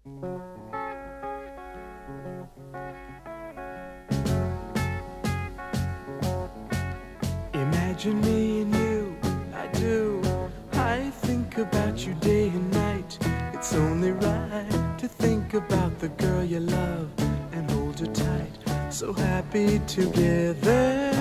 Imagine me and you, I do. I think about you day and night. It's only right to think about the girl you love and hold her tight. So happy together.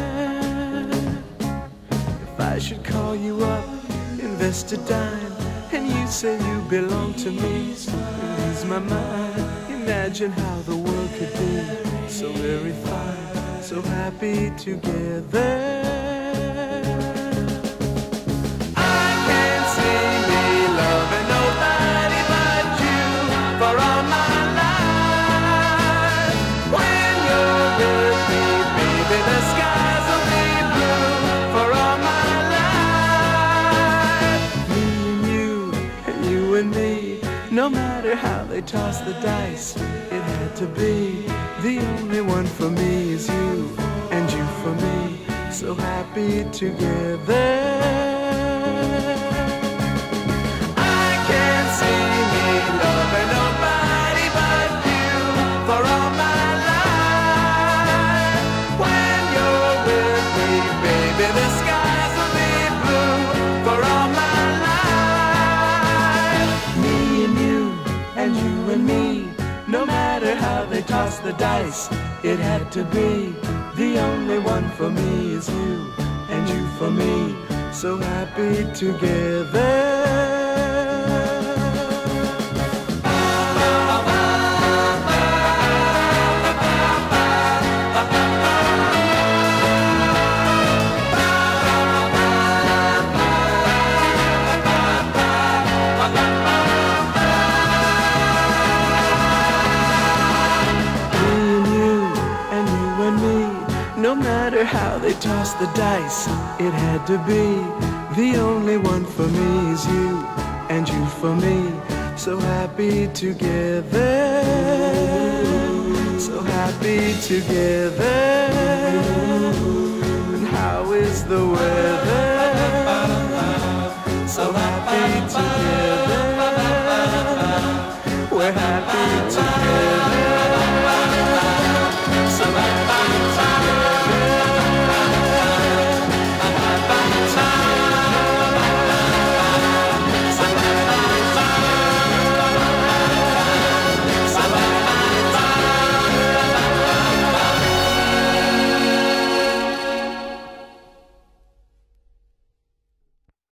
If I should call you up, invest a dime, and you say you belong to me, lose my mind. Imagine how the world could be so very fine, so happy together. No matter how they toss the dice, it had to be. The only one for me is you, and you for me, so happy together. I can't see me loving nobody but you for all my life. When you're with me, baby, the skies will be blue for all my life. Me and you, and you and me, no matter how they toss the dice, it had to be. The only one for me is you, and you for me, so happy together. No matter how they toss the dice, it had to be. The only one for me is you, and you for me, so happy together. So happy together. And how is the weather? So